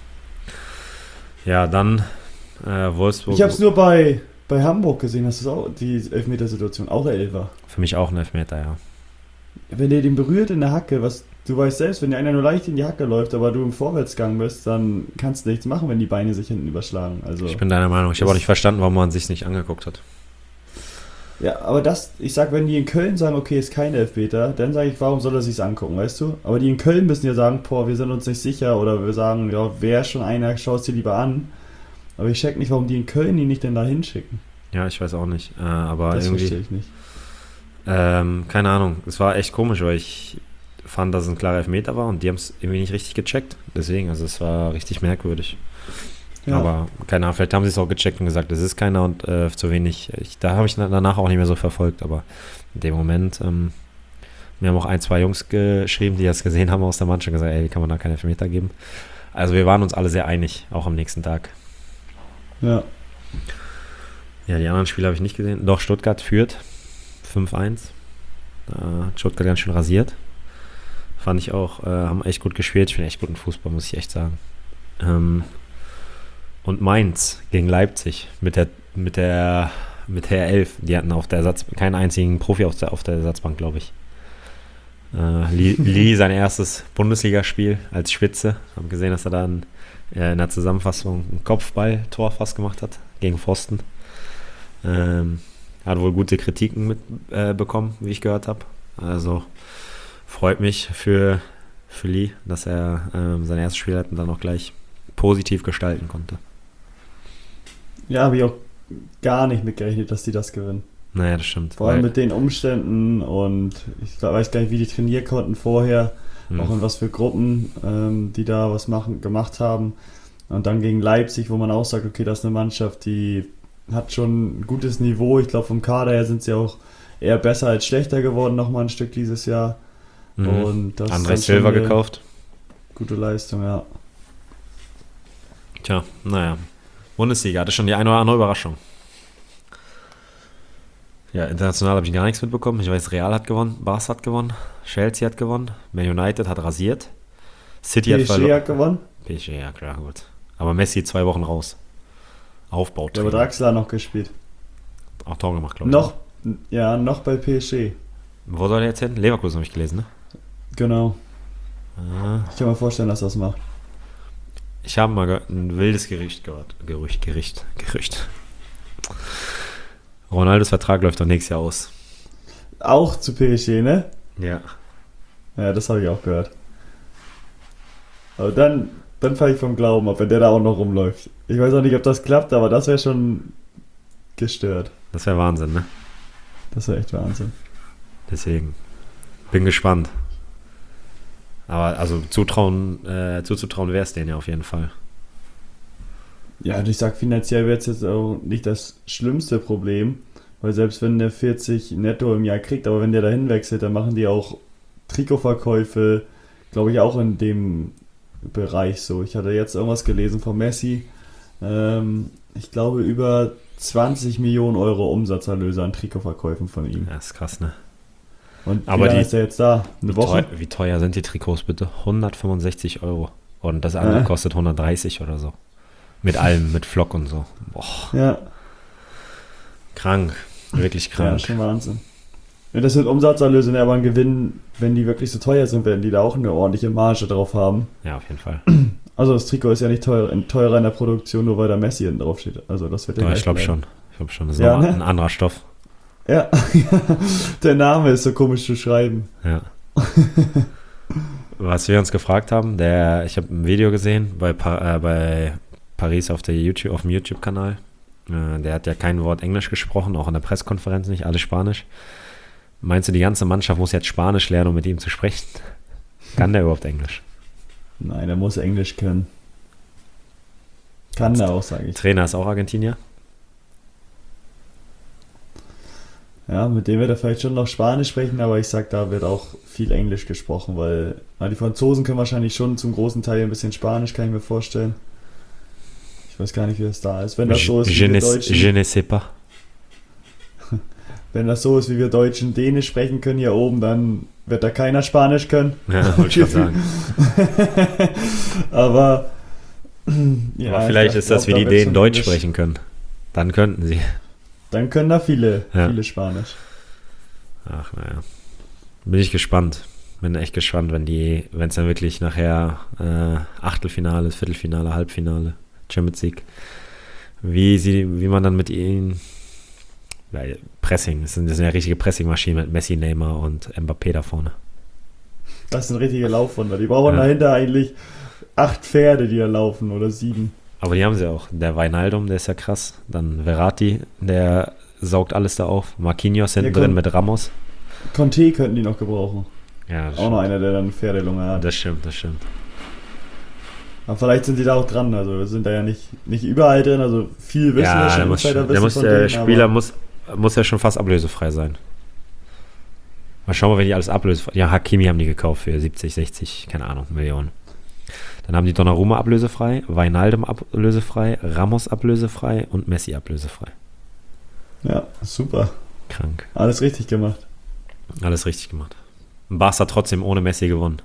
Ja, dann äh, Wolfsburg. Ich habe es nur bei, bei Hamburg gesehen, hast du auch die Elfmetersituation, auch der Elfer. Für mich auch ein Elfmeter, ja. Wenn der den berührt in der Hacke, was du weißt selbst, wenn der einer nur leicht in die Hacke läuft, aber du im Vorwärtsgang bist, dann kannst du nichts machen, wenn die Beine sich hinten überschlagen. Also ich bin deiner Meinung. Ich habe auch nicht verstanden, warum man sich nicht angeguckt hat. Ja, aber das, ich sag, wenn die in Köln sagen, okay, ist kein Elfmeter, dann sage ich, warum soll er sich's angucken, weißt du? Aber die in Köln müssen ja sagen, boah, wir sind uns nicht sicher, oder wir sagen, ja, wer schon einer, schau es dir lieber an. Aber ich check nicht, warum die in Köln ihn nicht denn da hinschicken. Ja, ich weiß auch nicht, äh, aber das irgendwie... Das verstehe ich nicht. Ähm, keine Ahnung, es war echt komisch, weil ich fand, dass es ein klarer Elfmeter war und die haben es irgendwie nicht richtig gecheckt. Deswegen, also es war richtig merkwürdig. Ja. Aber keine Ahnung, vielleicht haben sie es auch gecheckt und gesagt, es ist keiner und äh, zu wenig. Ich, da habe ich danach auch nicht mehr so verfolgt, aber in dem Moment, ähm, mir haben auch ein, zwei Jungs geschrieben, die das gesehen haben aus der Mannschaft, gesagt, ey, wie kann man da keinen Elfmeter geben? Also wir waren uns alle sehr einig, auch am nächsten Tag. Ja. Ja, die anderen Spiele habe ich nicht gesehen. Doch, Stuttgart führt fünf eins. Äh, Stuttgart ganz schön rasiert. Fand ich auch, äh, haben echt gut gespielt. Ich finde echt guten Fußball, muss ich echt sagen. Ähm, und Mainz gegen Leipzig mit der mit der mit der elf. Die hatten auf der Ersatz keinen einzigen Profi auf der, auf der Ersatzbank, glaube ich. Äh, Lee sein erstes Bundesligaspiel als Spitze. Haben gesehen, dass er dann äh, in der Zusammenfassung ein Kopfball-Tor fast gemacht hat gegen Pfosten. Ähm, hat wohl gute Kritiken mit, äh, bekommen, wie ich gehört habe. Also freut mich für, für Lee, dass er ähm, sein erstes Spiel hat und dann auch gleich positiv gestalten konnte. Ja, habe ich auch gar nicht mitgerechnet, dass die das gewinnen. Naja, das stimmt. Vor allem mit den Umständen und ich weiß gar nicht, wie die trainieren konnten vorher, hm. auch in was für Gruppen, ähm, die da was machen, gemacht haben. Und dann gegen Leipzig, wo man auch sagt, okay, das ist eine Mannschaft, die hat schon ein gutes Niveau. Ich glaube, vom Kader her sind sie auch eher besser als schlechter geworden, nochmal ein Stück dieses Jahr. Mhm. Und das André Silva gekauft. Gute Leistung, ja. Tja, naja. Bundesliga hatte schon die eine oder andere Überraschung. Ja, international habe ich gar nichts mitbekommen. Ich weiß, Real hat gewonnen, Barca hat gewonnen, Chelsea hat gewonnen, Man United hat rasiert, City P S G hat verloren. hat gewonnen. P S G, ja klar, gut. Aber Messi zwei Wochen raus. Aufbau. Der hat Draxler noch gespielt. Auch Tor gemacht, glaube ich. Noch, ja, noch bei P S G. Wo soll er jetzt hin? Leverkusen habe ich gelesen, ne? Genau. Ah. Ich kann mir vorstellen, dass er das macht. Ich habe mal ein wildes Gerücht gehört. Gerücht, Gerücht, Gerücht. Ronaldos Vertrag läuft doch nächstes Jahr aus. Auch zu P S G, ne? Ja. Ja, das habe ich auch gehört. Aber dann, dann falle ich vom Glauben ab, wenn der da auch noch rumläuft. Ich weiß auch nicht, ob das klappt, aber das wäre schon gestört. Das wäre Wahnsinn, ne? Das wäre echt Wahnsinn. Deswegen. Bin gespannt. Aber also zutrauen, äh, zuzutrauen wäre es denen ja auf jeden Fall. Ja, und ich sag, finanziell wäre es jetzt auch nicht das schlimmste Problem, weil selbst wenn der vierzig netto im Jahr kriegt, aber wenn der dahin wechselt, dann machen die auch Trikotverkäufe, glaube ich, auch in dem Bereich so. Ich hatte jetzt irgendwas gelesen von Messi, ähm, ich glaube über zwanzig Millionen Euro Umsatzerlöse an Trikotverkäufen von ihm. Ja, ist krass, ne? Und aber wie lange die, ist er jetzt da? Eine wie Woche? Teuer, wie teuer sind die Trikots bitte? hundertfünfundsechzig Euro. Und das andere äh. kostet hundertdreißig oder so. Mit allem, mit Flock und so. Boah. Ja. Krank. Wirklich krank. Ja, schon Wahnsinn. Ja, das sind Umsatzerlöse, aber ein Gewinn, wenn die wirklich so teuer sind, werden die da auch eine ordentliche Marge drauf haben. Ja, auf jeden Fall. Also das Trikot ist ja nicht teuer, teurer in der Produktion, nur weil da Messi hinten drauf steht. Also das wird ja, ich glaube schon. Ich glaube schon. Das ist ja, noch ne? ein anderer Stoff. Ja, der Name ist so komisch zu schreiben. Ja. Was wir uns gefragt haben, der, ich habe ein Video gesehen bei, pa- äh, bei Paris auf, der YouTube, auf dem YouTube-Kanal. Äh, der hat ja kein Wort Englisch gesprochen, auch in der Pressekonferenz nicht, alles Spanisch. Meinst du, die ganze Mannschaft muss jetzt Spanisch lernen, um mit ihm zu sprechen? Kann der überhaupt Englisch? Nein, der muss Englisch können. Kann der auch, sage ich. Trainer ist auch Argentinier. Ja, mit dem wird er vielleicht schon noch Spanisch sprechen, aber ich sag, da wird auch viel Englisch gesprochen, weil na, die Franzosen können wahrscheinlich schon zum großen Teil ein bisschen Spanisch, kann ich mir vorstellen. Ich weiß gar nicht, wie das da ist. Wenn das so ist, je, wie ne, wir Deutschen, je ne sais pas. Wenn das so ist, wie wir Deutschen Dänisch sprechen können hier oben, dann wird da keiner Spanisch können. Ja, wollte ich schon sagen. aber ja, aber vielleicht ist das, wie die Dänen Deutsch sprechen können. Dann könnten sie. Dann können da viele, ja. viele Spanisch. Ach, naja. Bin ich gespannt. Bin echt gespannt, wenn die, wenn es dann wirklich nachher äh, Achtelfinale, Viertelfinale, Halbfinale, Champions League, wie sie, wie man dann mit ihnen, weil Pressing, das sind, das sind ja richtige Pressingmaschinen mit Messi, Neymar und Mbappé da vorne. Das sind richtige Laufwunder. Die brauchen ja. dahinter eigentlich acht Pferde, die da laufen oder sieben. Aber die haben sie auch. Der Wijnaldum, der ist ja krass. Dann Verratti, der saugt alles da auf. Marquinhos hinten ja, drin mit Ramos. Conte könnten die noch gebrauchen. Ja, auch stimmt. Noch einer, der dann Pferdelunge hat. Das stimmt, das stimmt. Aber vielleicht sind die da auch dran. Also wir sind da ja nicht, nicht überall drin. Also viel wissen ja, wir schon. Der, muss, der, muss, der denen, Spieler muss, muss ja schon fast ablösefrei sein. Mal schauen wir, wenn die alles ablösefrei. Ja, Hakimi haben die gekauft für siebzig, sechzig, keine Ahnung, Millionen. Dann haben die Donnarumma ablösefrei, Wijnaldum ablösefrei, Ramos ablösefrei und Messi ablösefrei. Ja, super. Krank. Alles richtig gemacht. Alles richtig gemacht. Barca trotzdem ohne Messi gewonnen.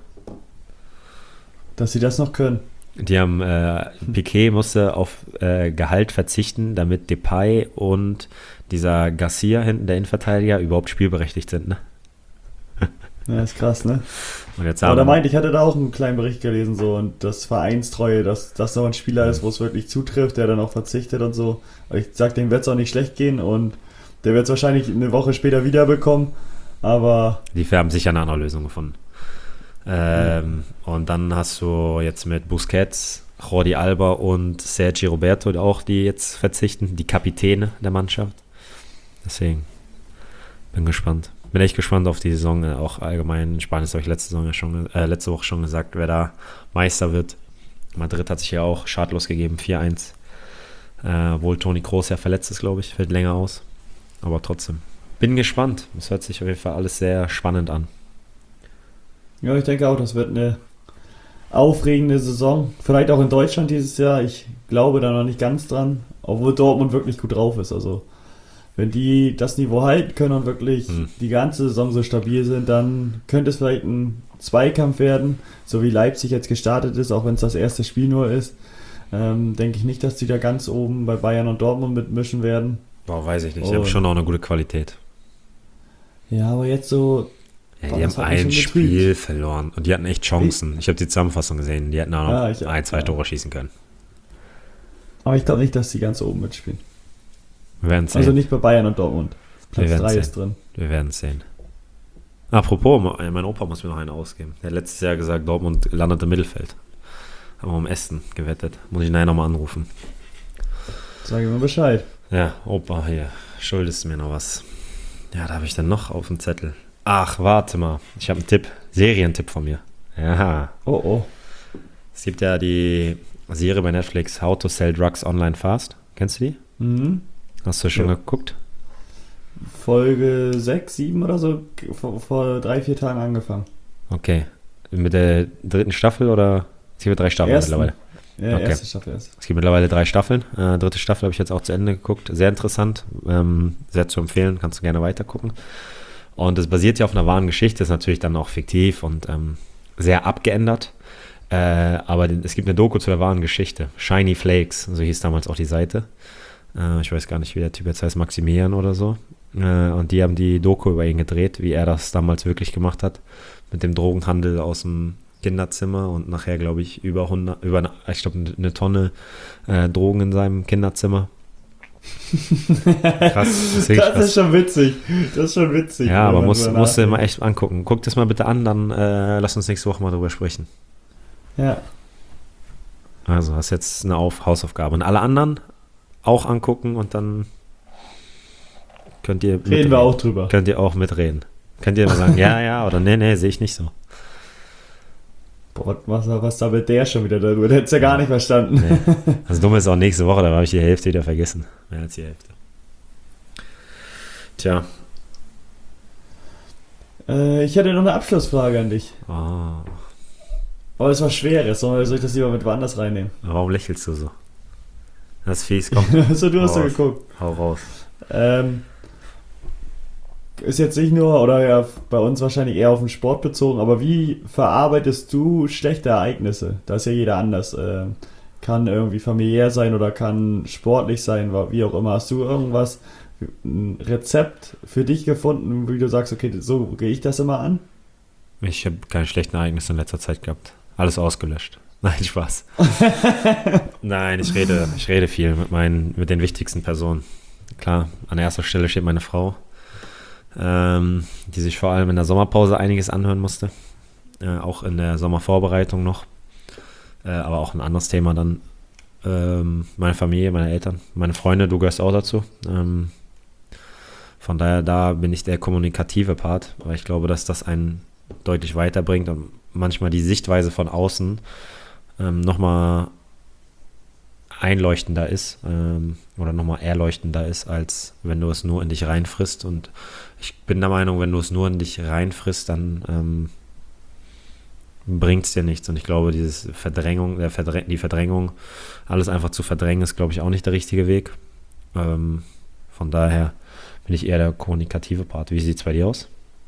Dass sie das noch können. Die haben, äh, Piqué musste auf äh, Gehalt verzichten, damit Depay und dieser Garcia hinten, der Innenverteidiger, überhaupt spielberechtigt sind, ne? Ja, ist krass, ne? Und jetzt aber haben, da meinte ich, hatte da auch einen kleinen Bericht gelesen, so, und das Vereinstreue, dass das noch ein Spieler ist, wo es wirklich zutrifft, der dann auch verzichtet und so. Aber ich sag, dem wird es auch nicht schlecht gehen und der wird es wahrscheinlich eine Woche später wiederbekommen, aber... Die haben sicher eine andere Lösung gefunden. Ähm, mhm. Und dann hast du jetzt mit Busquets, Jordi Alba und Sergi Roberto auch, die jetzt verzichten, die Kapitäne der Mannschaft. Deswegen bin gespannt. Bin echt gespannt auf die Saison, auch allgemein in Spanien, das habe ich letzte, Saison ja schon, äh, letzte Woche schon gesagt, wer da Meister wird. Madrid hat sich ja auch schadlos gegeben, vier eins. Äh, obwohl Toni Kroos ja verletzt ist, glaube ich, fällt länger aus. Aber trotzdem. Bin gespannt. Es hört sich auf jeden Fall alles sehr spannend an. Ja, ich denke auch, das wird eine aufregende Saison. Vielleicht auch in Deutschland dieses Jahr. Ich glaube da noch nicht ganz dran, obwohl Dortmund wirklich gut drauf ist. Also wenn die das Niveau halten können und wirklich hm. die ganze Saison so stabil sind, dann könnte es vielleicht ein Zweikampf werden, so wie Leipzig jetzt gestartet ist, auch wenn es das erste Spiel nur ist. Ähm, denke ich nicht, dass die da ganz oben bei Bayern und Dortmund mitmischen werden. Boah, weiß ich nicht. Die haben schon auch eine gute Qualität. Ja, aber jetzt so... Ja, die haben ein Spiel verloren und die hatten echt Chancen. Ich habe die Zusammenfassung gesehen. Die hätten auch noch ja, ich, ein, zwei ja. Tore schießen können. Aber ich glaube nicht, dass die ganz oben mitspielen. Wir werden sehen. Also nicht bei Bayern und Dortmund. Platz drei ist drin. Wir werden es sehen. Apropos, mein Opa muss mir noch einen ausgeben. Der hat letztes Jahr gesagt, Dortmund landet im Mittelfeld. Haben wir um Essen gewettet. Muss ich nachher nochmal anrufen. Sag mir Bescheid. Ja, Opa, hier, schuldest mir noch was. Ja, da habe ich dann noch auf dem Zettel. Ach, warte mal. Ich habe einen Tipp. Serientipp von mir. Ja. Oh, oh. Es gibt ja die Serie bei Netflix How to Sell Drugs Online Fast. Kennst du die? Mhm. Hast du schon ja. geguckt? Folge sechs, sieben oder so, vor, vor drei, vier Tagen angefangen. Okay. Mit der dritten Staffel oder? Es gibt drei Staffeln Ersten. mittlerweile. Ja, okay. erste Staffel erst. Es gibt mittlerweile drei Staffeln. Äh, dritte Staffel habe ich jetzt auch zu Ende geguckt. Sehr interessant. Ähm, sehr zu empfehlen. Kannst du gerne weiter gucken. Und es basiert ja auf einer wahren Geschichte. Ist natürlich dann auch fiktiv und ähm, sehr abgeändert. Äh, aber es gibt eine Doku zu der wahren Geschichte. Shiny Flakes, so hieß damals auch die Seite. Äh, ich weiß gar nicht, wie der Typ jetzt heißt, Maximilian oder so. Äh, und die haben die Doku über ihn gedreht, wie er das damals wirklich gemacht hat. Mit dem Drogenhandel aus dem Kinderzimmer und nachher, glaube ich, über hundert, über eine, ich glaube, eine Tonne äh, Drogen in seinem Kinderzimmer. Krass. Das, das krass. ist schon witzig. Das ist schon witzig. Ja, aber musst, musst du mal echt angucken. Guck das mal bitte an, dann äh, lass uns nächste Woche mal drüber sprechen. Ja. Also, hast jetzt eine Auf- Hausaufgabe. Und alle anderen auch angucken und dann könnt ihr reden mitreden. wir auch drüber. Könnt ihr auch mitreden. Könnt ihr immer sagen, ja, ja oder nee, nee, sehe ich nicht so. Boah, was, was da mit der schon wieder darüber? Der hätte es ja gar nicht verstanden. Nee. Das Dumme ist auch nächste Woche, da habe ich die Hälfte wieder vergessen. Mehr als die Hälfte. Tja. Äh, ich hätte noch eine Abschlussfrage an dich. Oh. Aber es war schweres, soll ich das lieber mit woanders reinnehmen? Warum lächelst du so? Das ist fies, komm. so, du hast ja geguckt. Hau raus. Ähm, ist jetzt nicht nur, oder ja bei uns wahrscheinlich eher auf den Sport bezogen, aber wie verarbeitest du schlechte Ereignisse? Da ist ja jeder anders. Äh, kann irgendwie familiär sein oder kann sportlich sein, wie auch immer. Hast du irgendwas, ein Rezept für dich gefunden, wie du sagst, okay, so gehe ich das immer an? Ich habe keine schlechten Ereignisse in letzter Zeit gehabt. Alles ausgelöscht. Nein, Spaß. Nein, ich rede, ich rede viel mit meinen, mit den wichtigsten Personen. Klar, an erster Stelle steht meine Frau, ähm, die sich vor allem in der Sommerpause einiges anhören musste. Äh, auch in der Sommervorbereitung noch. Äh, aber auch ein anderes Thema dann. Ähm, meine Familie, meine Eltern, meine Freunde, du gehörst auch dazu. Ähm, von daher, da bin ich der kommunikative Part, weil ich glaube, dass das einen deutlich weiterbringt und manchmal die Sichtweise von außen ähm, nochmal einleuchtender ist ähm, oder nochmal erleuchtender ist, als wenn du es nur in dich reinfrisst. Und ich bin der Meinung, wenn du es nur in dich reinfrisst, dann ähm, bringt es dir nichts. Und ich glaube, dieses Verdrängung, der Verdräng, die Verdrängung, alles einfach zu verdrängen, ist, glaube ich, auch nicht der richtige Weg. Ähm, von daher bin ich eher der kommunikative Part. Wie sieht es bei dir aus?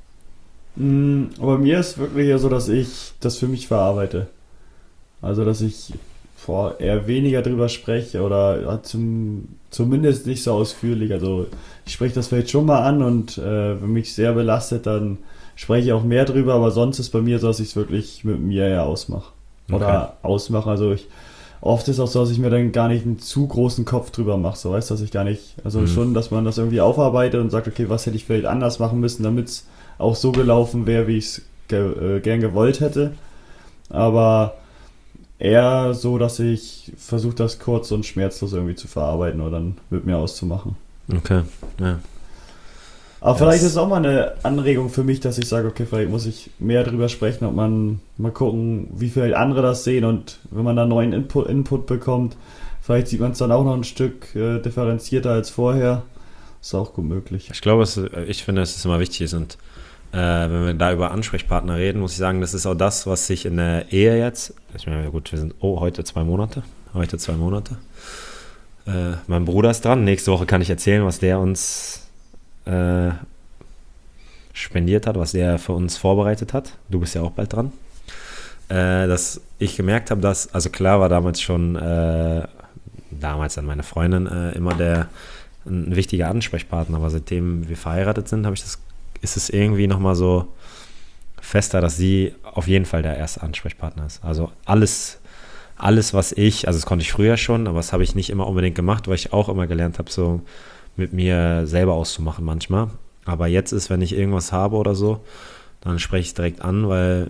Aber mir ist wirklich eher so, dass ich das für mich verarbeite. Also, dass ich boah, eher weniger drüber spreche oder zum, zumindest nicht so ausführlich. Also, ich spreche das vielleicht schon mal an und äh, wenn mich sehr belastet, dann spreche ich auch mehr drüber, aber sonst ist bei mir so, dass ich es wirklich mit mir ja ausmache. Oder okay. ausmache. Also, ich oft ist auch so, dass ich mir dann gar nicht einen zu großen Kopf drüber mache. So, weißt du, dass ich gar nicht, also mhm. schon, dass man das irgendwie aufarbeitet und sagt, okay, was hätte ich vielleicht anders machen müssen, damit es auch so gelaufen wäre, wie ich es ge- äh, gern gewollt hätte. Aber eher so, dass ich versuche, das kurz und schmerzlos irgendwie zu verarbeiten oder dann mit mir auszumachen. Okay, ja. Aber yes. Vielleicht ist es auch mal eine Anregung für mich, dass ich sage, okay, vielleicht muss ich mehr drüber sprechen und man mal gucken, wie vielleicht andere das sehen und wenn man da neuen Input, Input bekommt, vielleicht sieht man es dann auch noch ein Stück äh, differenzierter als vorher. Ist auch gut möglich. Ich glaube, es, ich finde, dass es immer wichtig ist und äh, wenn wir da über Ansprechpartner reden, muss ich sagen, das ist auch das, was sich in der Ehe jetzt, ich meine, gut, wir sind, oh, heute zwei Monate, heute zwei Monate. Äh, mein Bruder ist dran, nächste Woche kann ich erzählen, was der uns äh, spendiert hat, was der für uns vorbereitet hat. Du bist ja auch bald dran. Äh, dass ich gemerkt habe, dass, also klar war damals schon, äh, damals dann meine Freundin äh, immer der ein wichtiger Ansprechpartner, aber seitdem wir verheiratet sind, habe ich das, ist es irgendwie nochmal so fester, dass sie auf jeden Fall der erste Ansprechpartner ist. Also alles, alles, was ich, also das konnte ich früher schon, aber das habe ich nicht immer unbedingt gemacht, weil ich auch immer gelernt habe, so mit mir selber auszumachen manchmal. Aber jetzt ist, wenn ich irgendwas habe oder so, dann spreche ich es direkt an, weil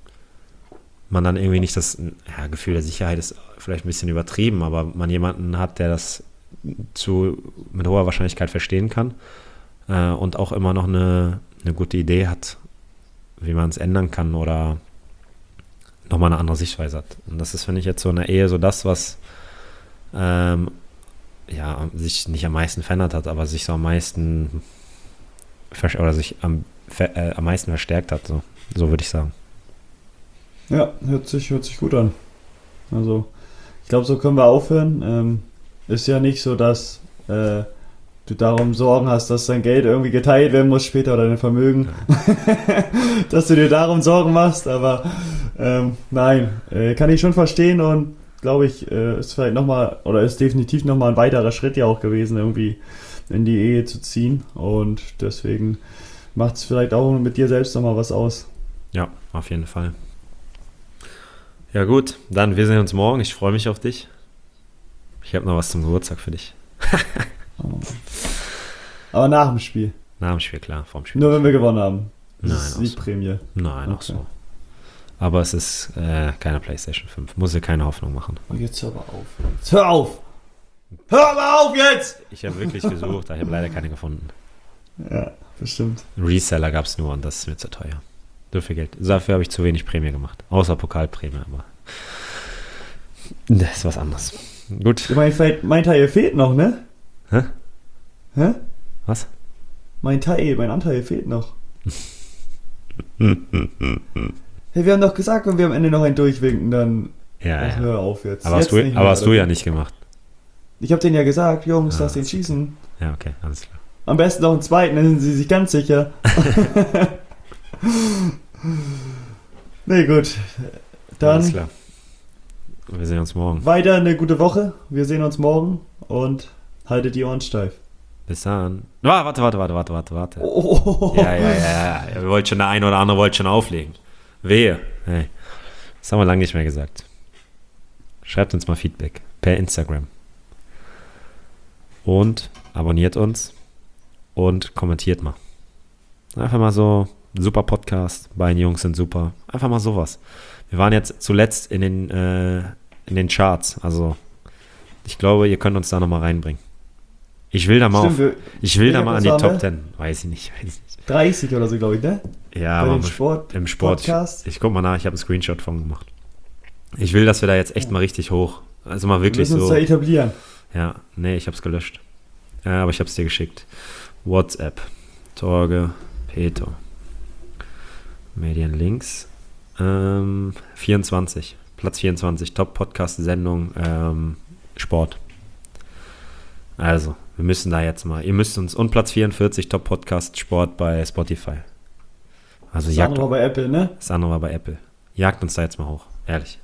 man dann irgendwie nicht das ja, Gefühl der Sicherheit ist vielleicht ein bisschen übertrieben, aber man jemanden hat, der das zu, mit hoher Wahrscheinlichkeit verstehen kann äh, und auch immer noch eine, eine gute Idee hat, wie man es ändern kann oder nochmal eine andere Sichtweise hat. Und das ist, finde ich, jetzt so in der Ehe so das, was ähm, ja, sich nicht am meisten verändert hat, aber sich so am meisten oder sich am, äh, am meisten verstärkt hat, so, so würde ich sagen. Ja, hört sich, hört sich gut an. Also, ich glaube, so können wir aufhören. Ähm, ist ja nicht so, dass äh, du darum Sorgen hast, dass dein Geld irgendwie geteilt werden muss später oder dein Vermögen. Dass du dir darum Sorgen machst, aber ähm, nein, äh, kann ich schon verstehen und glaube ich, äh, ist vielleicht nochmal, oder ist definitiv nochmal ein weiterer Schritt ja auch gewesen, irgendwie in die Ehe zu ziehen und deswegen macht es vielleicht auch mit dir selbst nochmal was aus. Ja, auf jeden Fall. Ja gut, dann wir sehen uns morgen. Ich freue mich auf dich. Ich habe noch was zum Geburtstag für dich. Oh. Aber nach dem Spiel. Nach dem Spiel, klar, vorm Spiel. Nur wenn wir gewonnen haben. Das Nein, ist die Prämie. Nein, okay. auch so. Aber es ist äh, keine PlayStation fünf. Muss dir keine Hoffnung machen. Und jetzt hör mal auf. Jetzt hör auf! Hör mal auf jetzt! Ich habe wirklich gesucht, aber ich habe leider keine gefunden. Ja, bestimmt. Reseller gab es nur und das ist mir zu teuer. So viel Geld. Dafür habe ich zu wenig Prämie gemacht. Außer Pokalprämie, aber das ist was anderes. Gut. Mein, mein Teil fehlt noch, ne? Hä? Hä? Was? Mein Teil, mein Anteil fehlt noch. Hey, wir haben doch gesagt, wenn wir am Ende noch einen durchwinken, dann ja, oh, ja. hör auf jetzt. Aber jetzt hast du, aber hast du ja nicht gemacht. Ich habe denen ja gesagt, Jungs, ah, lass den schießen. Ja, okay, alles klar. Am besten noch einen zweiten, dann sind sie sich ganz sicher. Nee, gut. Dann alles klar. Wir sehen uns morgen. Weiter eine gute Woche. Wir sehen uns morgen und haltet die Ohren steif. Bis dann. Oh, warte, warte, warte, warte, warte, warte. Oh. Ja, ja, ja, ja. Wir wollten schon, der eine oder andere wollte schon auflegen. Wehe. Hey. Das haben wir lange nicht mehr gesagt. Schreibt uns mal Feedback per Instagram. Und abonniert uns und kommentiert mal. Einfach mal so, super Podcast, beiden Jungs sind super. Einfach mal sowas. Wir waren jetzt zuletzt in den, äh, in den Charts. Also ich glaube, ihr könnt uns da nochmal reinbringen. Ich will da mal, Stimmt, auf, ich will da mal an die Top wir? Ten. Weiß ich nicht, weiß ich nicht. dreißig oder so, glaube ich, ne? Ja, Bei aber dem Sport, im Sport. Podcast. Ich guck mal nach, ich habe einen Screenshot von gemacht. Ich will, dass wir da jetzt echt mal richtig hoch. Also mal wirklich wir müssen so. uns da etablieren. Ja, nee, ich habe es gelöscht. Ja, aber ich habe es dir geschickt. WhatsApp. Torge, Peto. Medienlinks. Ähm, vierundzwanzig. Platz vierundzwanzig. Top-Podcast-Sendung ähm, Sport. Also, wir müssen da jetzt mal. Ihr müsst uns. Und Platz vierundvierzig. Top-Podcast Sport bei Spotify. Also das jagt, andere war bei Apple, ne? Das andere war bei Apple. Jagt uns da jetzt mal hoch. Ehrlich.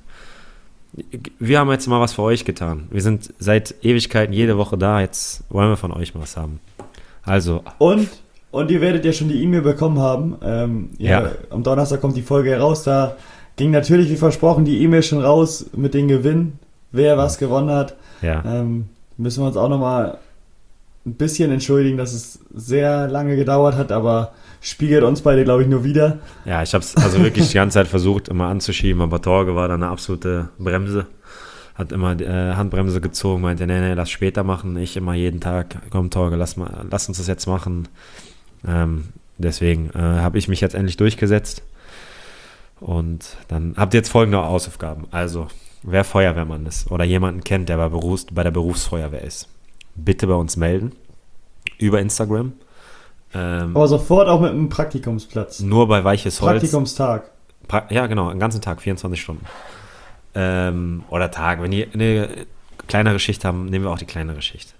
Wir haben jetzt mal was für euch getan. Wir sind seit Ewigkeiten jede Woche da. Jetzt wollen wir von euch mal was haben. Also. Und, und ihr werdet ja schon die E-Mail bekommen haben. Ähm, ja, ja. Am Donnerstag kommt die Folge heraus. Da ging natürlich, wie versprochen, die E-Mail schon raus mit den Gewinnen. Wer was gewonnen hat. Ja. Ähm, müssen wir uns auch nochmal ein bisschen entschuldigen, dass es sehr lange gedauert hat, aber spiegelt uns beide, glaube ich, nur wieder. Ja, ich habe es also wirklich die ganze Zeit versucht, immer anzuschieben, aber Torge war dann eine absolute Bremse. Hat immer die äh, Handbremse gezogen, meinte, nee, nee, lass später machen. Ich immer jeden Tag, komm Torge, lass, mal, lass uns das jetzt machen. Ähm, deswegen äh, habe ich mich jetzt endlich durchgesetzt. Und dann habt ihr jetzt folgende Hausaufgaben. Also, wer Feuerwehrmann ist oder jemanden kennt, der bei, Berufs-, bei der Berufsfeuerwehr ist, bitte bei uns melden. Über Instagram. Ähm, Aber sofort auch mit einem Praktikumsplatz. Nur bei Weiches Holz. Praktikumstag. Pra- ja, genau, einen ganzen Tag, vierundzwanzig Stunden. Ähm, oder Tag. Wenn die eine kleinere Schicht haben, nehmen wir auch die kleinere Schicht.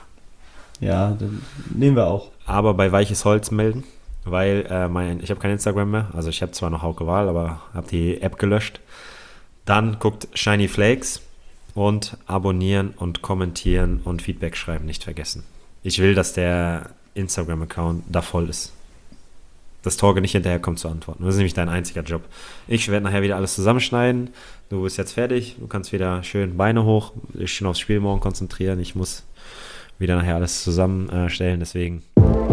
Ja, dann nehmen wir auch. Aber bei Weiches Holz melden, weil äh, mein, ich habe kein Instagram mehr. Also ich habe zwar noch Hauke Wahl, aber habe die App gelöscht. Dann guckt Shiny Flakes und abonnieren und kommentieren und Feedback schreiben, nicht vergessen. Ich will, dass der Instagram-Account da voll ist. Dass Torge nicht hinterherkommt zu antworten. Das ist nämlich dein einziger Job. Ich werde nachher wieder alles zusammenschneiden. Du bist jetzt fertig. Du kannst wieder schön Beine hoch, dich schon aufs Spiel morgen konzentrieren. Ich muss wieder nachher alles zusammenstellen. Deswegen